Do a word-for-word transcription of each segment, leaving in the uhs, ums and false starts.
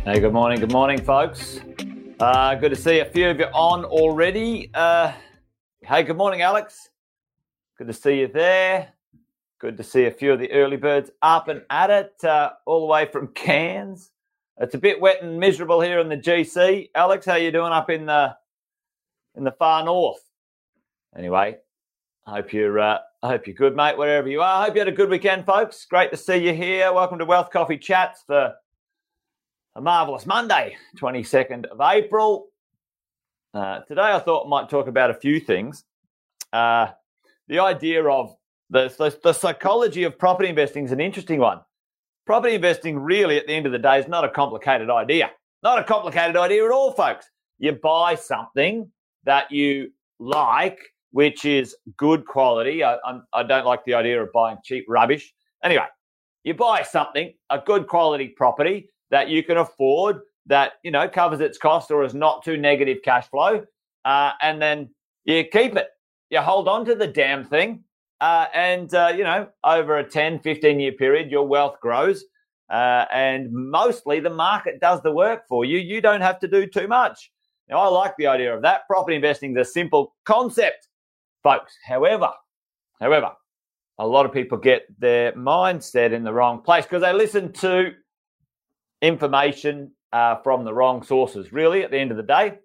Hey, good morning, good morning, folks. Uh, good to see a few of you on already. Uh, hey, good morning, Alex. Good to see you there. Good to see a few of the early birds up and at it, uh, all the way from Cairns. It's a bit wet and miserable here in the G C. Alex, how you doing up in the in the far north? Anyway, I hope you're uh, I hope you're good, mate, wherever you are. I hope you had a good weekend, folks. Great to see you here. Welcome to Wealth Coffee Chats for a marvellous Monday, twenty-second of April. Uh, today I thought I might talk about a few things. Uh, the idea of the, the, the psychology of property investing is an interesting one. Property investing really, at the end of the day, is not a complicated idea. Not a complicated idea at all, folks. You buy something that you like, which is good quality. I, I, I don't like the idea of buying cheap rubbish. Anyway, you buy something, a good quality property that you can afford, that, you know, covers its cost or is not too negative cash flow, uh, and then you keep it. You hold on to the damn thing, uh, and, uh, you know, over a ten, fifteen-year period, your wealth grows, uh, and mostly the market does the work for you. You don't have to do too much. Now, I like the idea of that. Property investing is a simple concept, folks. However, however, a lot of people get their mindset in the wrong place because they listen to information uh, from the wrong sources, really, at the end of the day.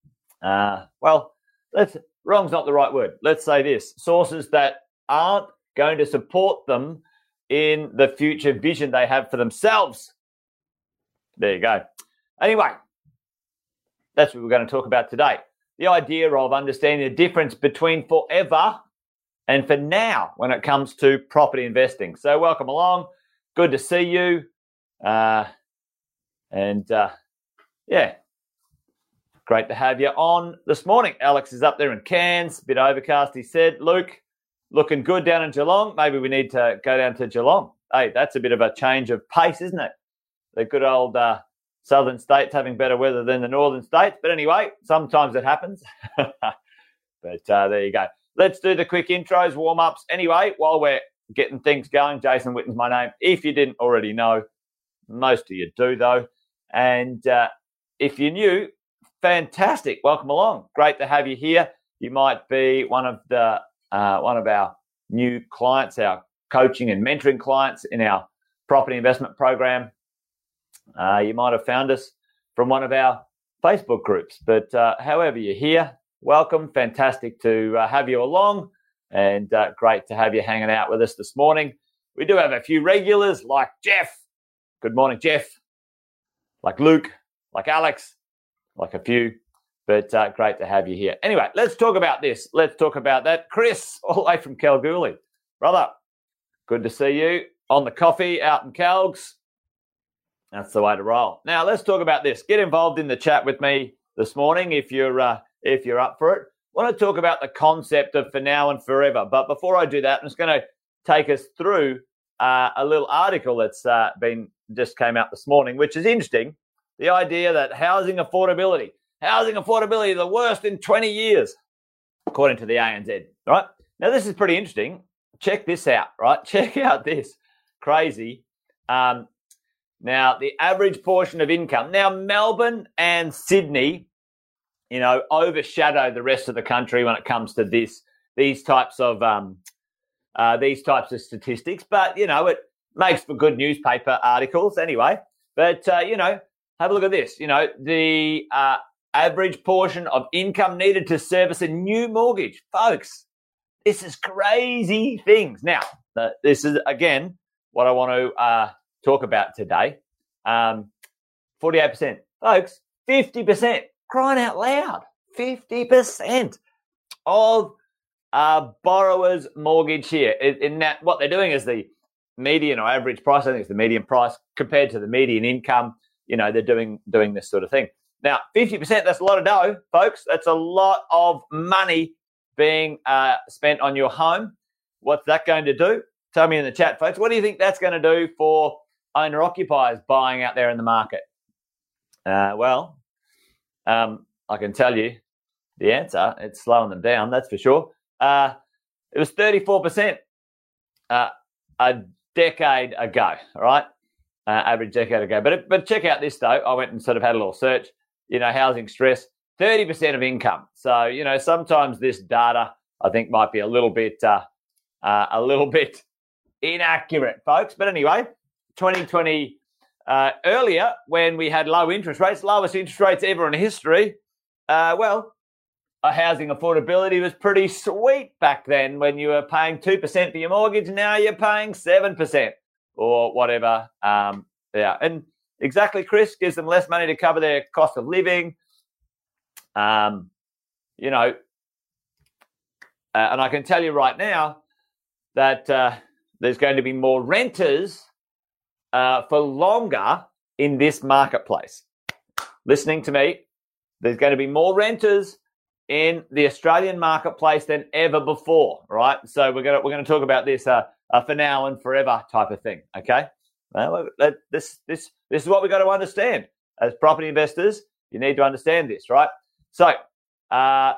Uh, well, let's, wrong's not the right word. Let's say this. Sources that aren't going to support them in the future vision they have for themselves. There you go. Anyway, that's what we're going to talk about today. The idea of understanding the difference between forever and for now when it comes to property investing. So welcome along. Good to see you. Uh, And, uh, yeah, great to have you on this morning. Alex is up there in Cairns, a bit overcast, he said. Luke, looking good down in Geelong. Maybe we need to go down to Geelong. Hey, that's a bit of a change of pace, isn't it? The good old uh, southern states having better weather than the northern states. But anyway, sometimes it happens. But uh, there you go. Let's do the quick intros, warm-ups. Anyway, while we're getting things going, Jason Witten's my name. If you didn't already know, most of you do, though. And uh, if you're new, fantastic. Welcome along. Great to have you here. You might be one of the uh, one of our new clients, our coaching and mentoring clients in our property investment program. Uh, you might have found us from one of our Facebook groups. But uh, however you're here, welcome. Fantastic to uh, have you along, and uh, great to have you hanging out with us this morning. We do have a few regulars like Jeff. Good morning, Jeff. Like Luke, like Alex, like a few, but uh, great to have you here. Anyway, let's talk about this. Let's talk about that. Chris, all the way from Kalgoorlie. Brother, good to see you on the coffee out in Calgs. That's the way to roll. Now, let's talk about this. Get involved in the chat with me this morning if you're uh, if you're up for it. I want to talk about the concept of for now and forever. But before I do that, I'm just going to take us through uh, a little article that's uh, been just came out this morning, which is interesting. The idea that housing affordability, housing affordability, the worst in twenty years, according to the A N Z, right? Now, this is pretty interesting. Check this out, right? Check out this. Crazy. Um, now, the average portion of income. Now, Melbourne and Sydney, you know, overshadow the rest of the country when it comes to this, these types of um, uh, these types of statistics. But, you know, it makes for good newspaper articles anyway. But, uh, you know, have a look at this. You know, the uh, average portion of income needed to service a new mortgage. Folks, this is crazy things. Now, uh, this is, again, what I want to uh, talk about today. Um, forty-eight percent. Folks, fifty percent. Crying out loud. fifty percent of uh, borrowers' mortgage here. In, in that, what they're doing is the median or average price. I think it's the median price compared to the median income. You know, they're doing doing this sort of thing. Now, fifty percent, that's a lot of dough, folks. That's a lot of money being uh, spent on your home. What's that going to do? Tell me in the chat, folks. What do you think that's going to do for owner-occupiers buying out there in the market? Uh, well, um, I can tell you the answer. It's slowing them down, that's for sure. Uh, it was thirty-four percent uh, a decade ago, all right? uh, average decade ago. But but check out this, though. I went and sort of had a little search. You know, housing stress, thirty percent of income. So, you know, sometimes this data, I think, might be a little bit uh, uh, a little bit inaccurate, folks. But anyway, twenty twenty uh, earlier, when we had low interest rates, lowest interest rates ever in history, uh, well, a housing affordability was pretty sweet back then when you were paying two percent for your mortgage. Now you're paying seven percent or whatever. Um, yeah, and exactly, Chris, gives them less money to cover their cost of living. Um, you know, uh, and I can tell you right now that uh, there's going to be more renters uh, for longer in this marketplace. Listening to me, there's going to be more renters in the Australian marketplace than ever before, right? So we're gonna we're gonna talk about this uh, uh, for now and forever type of thing. Okay, well, this this this is what we got to understand as property investors. You need to understand this, right? So, uh,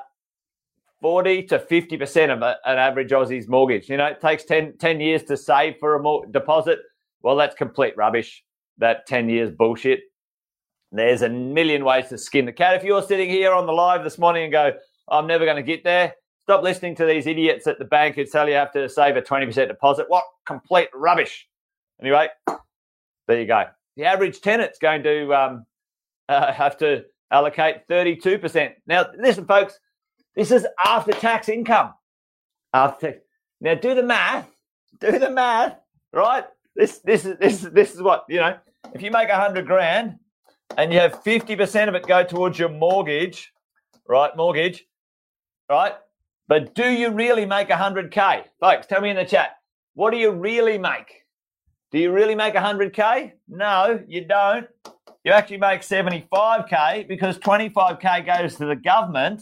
forty to fifty percent of a, an average Aussie's mortgage. You know, it takes ten, ten years to save for a more deposit. Well, that's complete rubbish. That ten years bullshit. There's a million ways to skin the cat. If you're sitting here on the live this morning and go, I'm never going to get there, stop listening to these idiots at the bank who tell you you have to save a twenty percent deposit. What complete rubbish. Anyway, there you go. The average tenant's going to um, uh, have to allocate thirty-two percent. Now, listen, folks, this is after-tax income. After Now, do the math. Do the math, right? This this is this, this is what, you know, if you make one hundred grand, and you have fifty percent of it go towards your mortgage, right? Mortgage, right? But do you really make one hundred K? Folks, tell me in the chat, what do you really make? Do you really make one hundred K? No, you don't. You actually make seventy-five K because twenty-five K goes to the government.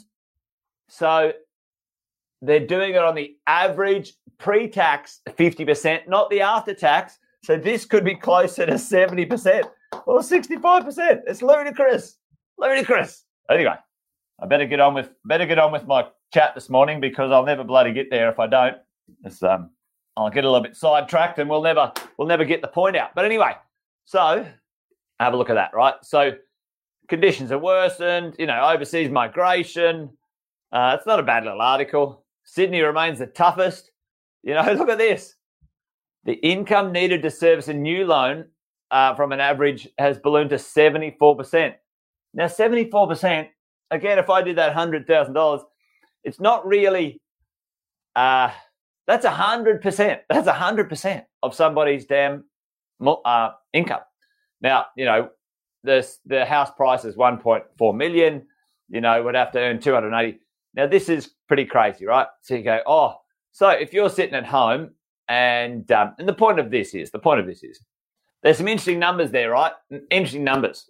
So they're doing it on the average pre-tax fifty percent, not the after-tax. So this could be closer to seventy percent. Or sixty-five percent. It's ludicrous. Ludicrous. Anyway, I better get on with better get on with my chat this morning because I'll never bloody get there if I don't. It's, um, I'll get a little bit sidetracked and we'll never we'll never get the point out. But anyway, so have a look at that, right? So conditions are worsened, you know, overseas migration. Uh, it's not a bad little article. Sydney remains the toughest. You know, look at this. The income needed to service a new loan Uh, from an average has ballooned to seventy-four percent. Now, seventy-four percent, again, if I did that one hundred thousand dollars, it's not really, uh, that's one hundred percent. That's one hundred percent of somebody's damn uh, income. Now, you know, the, the house price is one point four million, you know, would have to earn two hundred eighty. Now, this is pretty crazy, right? So you go, oh, so if you're sitting at home and, um, and the point of this is, the point of this is, there's some interesting numbers there, right? Interesting numbers.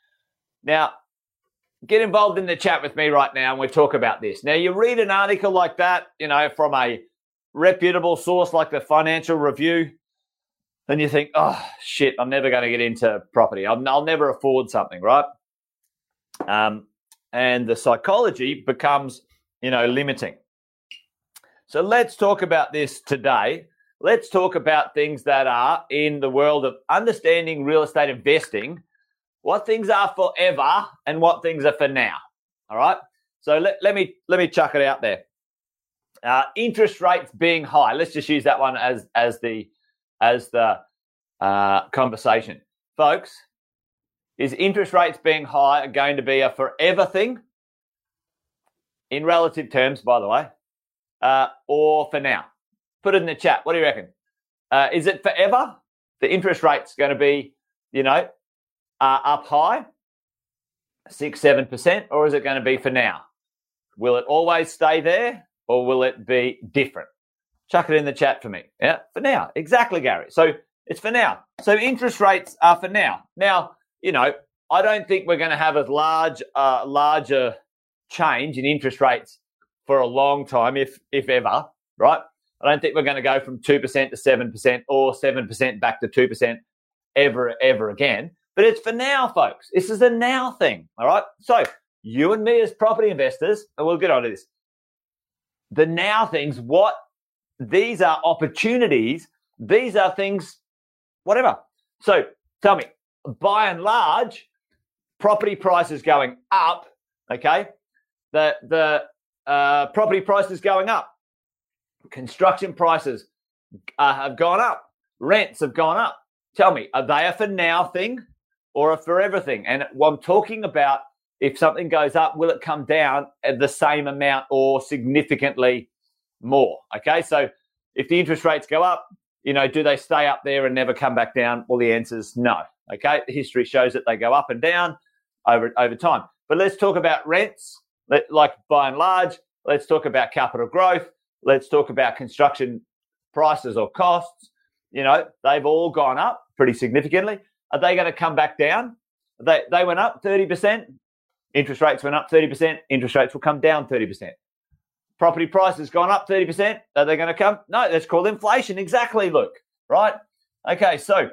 Now, get involved in the chat with me right now and we'll talk about this. Now, you read an article like that, you know, from a reputable source like the Financial Review, and you think, oh, shit, I'm never going to get into property. I'll, I'll never afford something, right? Um, and the psychology becomes, you know, limiting. So let's talk about this today. Let's talk about things that are in the world of understanding real estate investing, what things are forever and what things are for now. All right. So let, let me let me chuck it out there. Uh, interest rates being high. Let's just use that one as as the as the uh, conversation, folks. Is interest rates being high going to be a forever thing? In relative terms, by the way, uh, or for now? Put it in the chat. What do you reckon? Uh, is it forever? The interest rate's going to be, you know, uh, up high, six, seven percent, or is it going to be for now? Will it always stay there, or will it be different? Chuck it in the chat for me. Yeah, for now. Exactly, Gary. So it's for now. So interest rates are for now. Now, you know, I don't think we're going to have a large, uh, larger change in interest rates for a long time, if if ever, right? I don't think we're going to go from two percent to seven percent or seven percent back to two percent ever, ever again. But it's for now, folks. This is a now thing, all right? So you and me as property investors, and we'll get on to this, the now things, what these are opportunities, these are things, whatever. So tell me, by and large, property prices going up, okay? The, the uh, property prices going up. Construction prices uh, have gone up. Rents have gone up. Tell me, are they a for now thing or a forever thing? And what I'm talking about, if something goes up, will it come down at the same amount or significantly more? Okay, so if the interest rates go up, you know, do they stay up there and never come back down? Well, the answer is no. Okay, history shows that they go up and down over over time. But let's talk about rents, like by and large. Let's talk about capital growth. Let's talk about construction prices or costs. You know, they've all gone up pretty significantly. Are they going to come back down? They they went up thirty percent. Interest rates went up thirty percent. Interest rates will come down thirty percent. Property prices gone up thirty percent. Are they going to come? No, that's called inflation. Exactly, Luke. Right? Okay, so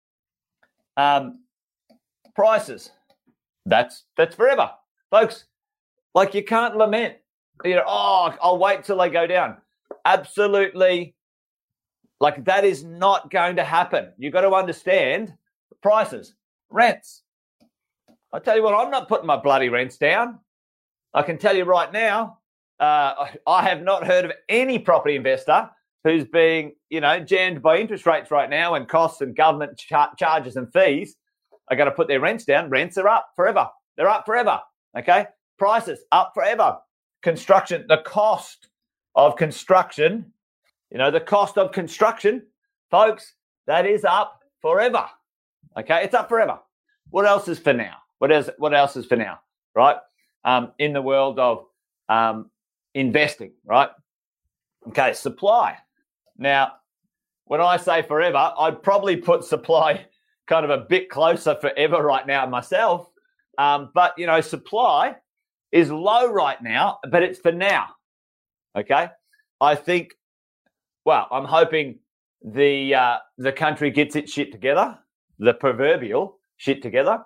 um, prices. That's that's forever. Folks, like you can't lament. You know, oh, I'll wait till they go down. Absolutely. Like that is not going to happen. You've got to understand prices, rents. I tell you what, I'm not putting my bloody rents down. I can tell you right now, uh, I have not heard of any property investor who's being, you know, jammed by interest rates right now and costs and government char- charges and fees are going to put their rents down. Rents are up forever. They're up forever. Okay, prices up forever. Construction, the cost of construction. You know, the cost of construction, folks, that is up forever. Okay, it's up forever. What else is for now? What else, what else is for now, right? Um, in the world of um, investing, right? Okay, supply. Now, when I say forever, I'd probably put supply kind of a bit closer forever right now myself. Um, but, you know, supply is low right now, but it's for now, okay? I think Well, I'm hoping the uh, the country gets its shit together, the proverbial shit together.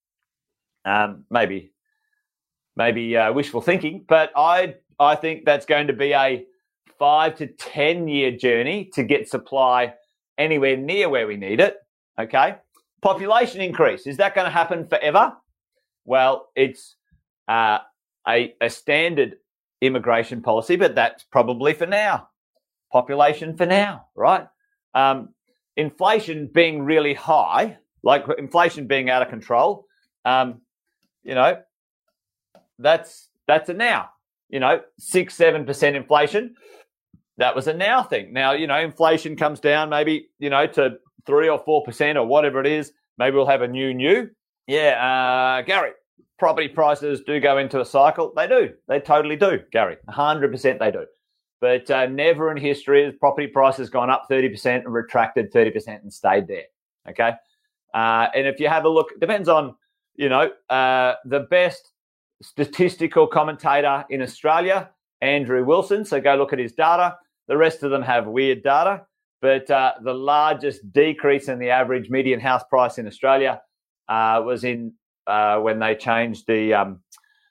Um, maybe, maybe uh, wishful thinking, but I I think that's going to be a five to ten year journey to get supply anywhere near where we need it. Okay, population increase, is that going to happen forever? Well, it's uh, a a standard immigration policy, but that's probably for now. Population for now, right? Um, inflation being really high, like inflation being out of control, um, you know, that's that's a now. You know, six, seven percent inflation, that was a now thing. Now, you know, inflation comes down maybe, you know, to three or four percent or whatever it is. Maybe we'll have a new new. Yeah, uh, Gary, property prices do go into a cycle. They do. They totally do, Gary. one hundred percent they do. But uh, never in history has property prices gone up thirty percent and retracted thirty percent and stayed there, okay? Uh, and if you have a look, it depends on, you know, uh, the best statistical commentator in Australia, Andrew Wilson, so go look at his data. The rest of them have weird data, but uh, the largest decrease in the average median house price in Australia uh, was in uh, when they changed the... Um,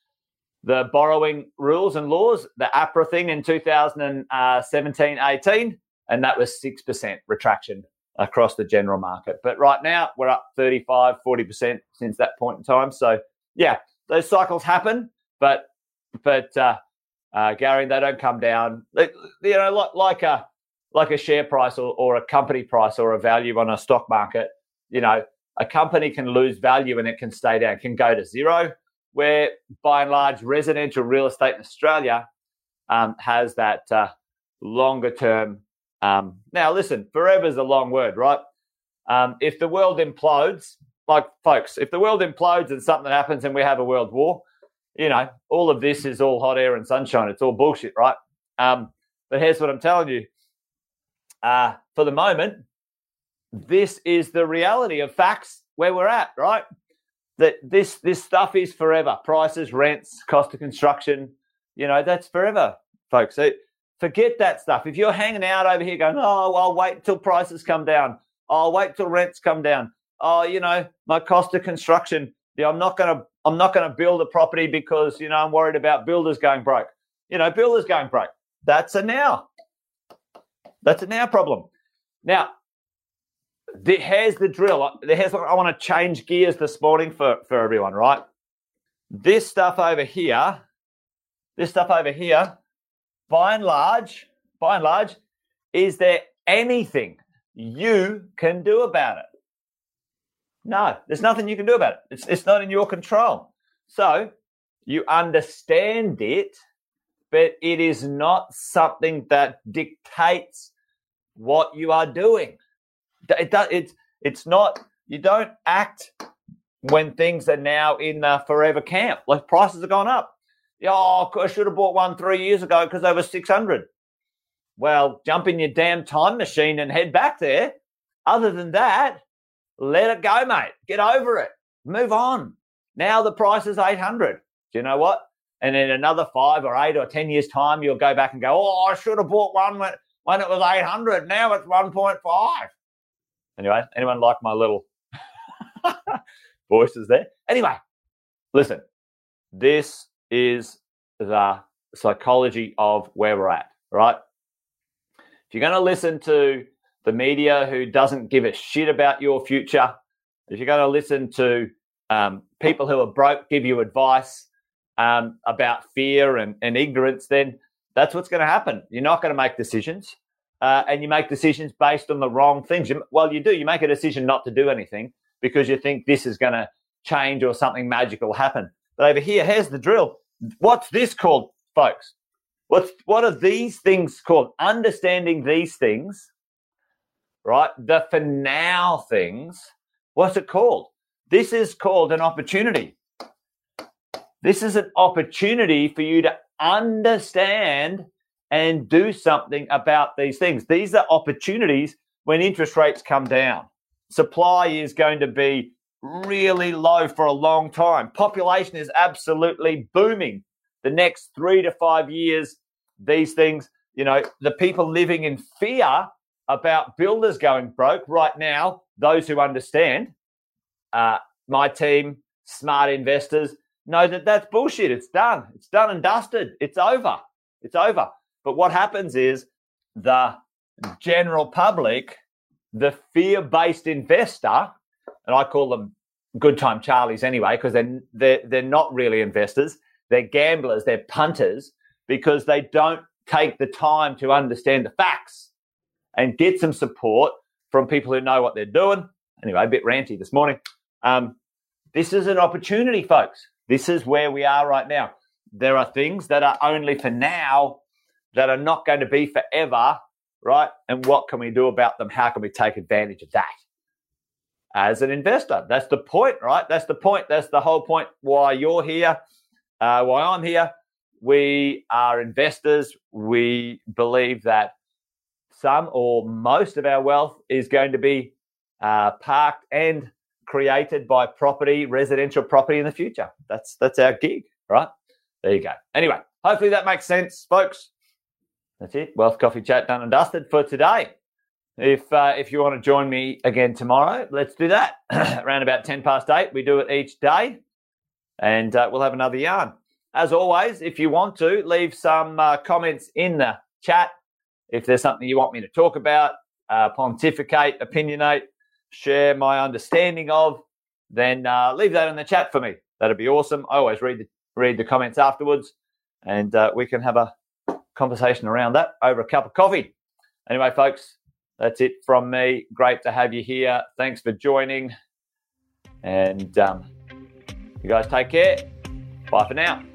the borrowing rules and laws, the APRA thing in two thousand seventeen eighteen, and that was six percent retraction across the general market. But right now, we're up thirty-five, forty percent since that point in time. So, yeah, those cycles happen, but, but uh, uh, Gary, they don't come down. They, you know, like, like, a, like a share price or, or a company price or a value on a stock market, you know, a company can lose value and it can stay down, can go to zero, where by and large residential real estate in Australia um, has that uh, longer term. Um, now, listen, forever is a long word, right? Um, if the world implodes, like folks, if the world implodes and something happens and we have a world war, you know, all of this is all hot air and sunshine. It's all bullshit, right? Um, but here's what I'm telling you. Uh, for the moment, this is the reality of facts where we're at, right? That this this stuff is forever. Prices, rents, cost of construction, you know, that's forever, folks. So forget that stuff. If you're hanging out over here going, oh, I'll wait till prices come down. I'll wait till rents come down. Oh, you know, my cost of construction, you know, I'm not gonna I'm not gonna build a property because, you know, I'm worried about builders going broke. You know, builders going broke. That's a now. That's a now problem. Now, the, here's the drill. Here's what I want to change gears this morning for, for everyone, right? This stuff over here, this stuff over here, by and large, by and large, is there anything you can do about it? No, there's nothing you can do about it. It's, it's not in your control. So you understand it, but it is not something that dictates what you are doing. It, it, it's, it's not, you don't act when things are now in the forever camp. Like prices have gone up. Oh, I should have bought one three years ago because they were six hundred. Well, jump in your damn time machine and head back there. Other than that, let it go, mate. Get over it. Move on. Now the price is eight hundred. Do you know what? And in another five or eight or ten years' time, you'll go back and go, oh, I should have bought one when, when it was eight hundred. Now it's one point five. Anyway, anyone like my little voices there? Anyway, listen, this is the psychology of where we're at, right? If you're going to listen to the media who doesn't give a shit about your future, if you're going to listen to um, people who are broke give you advice um, about fear and, and ignorance, then that's what's going to happen. You're not going to make decisions, uh, and you make decisions based on the wrong things. You, well, you do. You make a decision not to do anything because you think this is going to change or something magical happen. But over here, here's the drill. What's this called, folks? What's, what are these things called? Understanding these things, right? The for now things. What's it called? This is called an opportunity. This is an opportunity for you to understand and do something about these things. These are opportunities when interest rates come down. Supply is going to be really low for a long time. Population is absolutely booming. The next three to five years, these things, you know, the people living in fear about builders going broke right now, those who understand, uh, my team, smart investors, know that that's bullshit. It's done. It's done and dusted. It's over. It's over. But what happens is the general public, the fear-based investor, and I call them good time Charlies anyway, because they're, they're, they're not really investors. They're gamblers. They're punters because they don't take the time to understand the facts and get some support from people who know what they're doing. Anyway, a bit ranty this morning. Um, this is an opportunity, folks. This is where we are right now. There are things that are only for now that are not going to be forever, right? And what can we do about them? How can we take advantage of that? As an investor, that's the point, right? That's the point. That's the whole point why you're here, uh, why I'm here. We are investors. We believe that some or most of our wealth is going to be uh, parked and created by property, residential property in the future. That's that's our gig, right? There you go. Anyway, hopefully that makes sense, folks. That's it. Wealth Coffee Chat done and dusted for today. If uh, if you want to join me again tomorrow, let's do that. Around about ten past eight, we do it each day, and uh, we'll have another yarn. As always, if you want to, leave some uh, comments in the chat. If there's something you want me to talk about, uh, pontificate, opinionate, share my understanding of, then uh, leave that in the chat for me. That'd be awesome. I always read the, read the comments afterwards, and uh, we can have a conversation around that over a cup of coffee. Anyway, folks, that's it from me. Great to have you here. Thanks for joining. And um, you guys take care. Bye for now.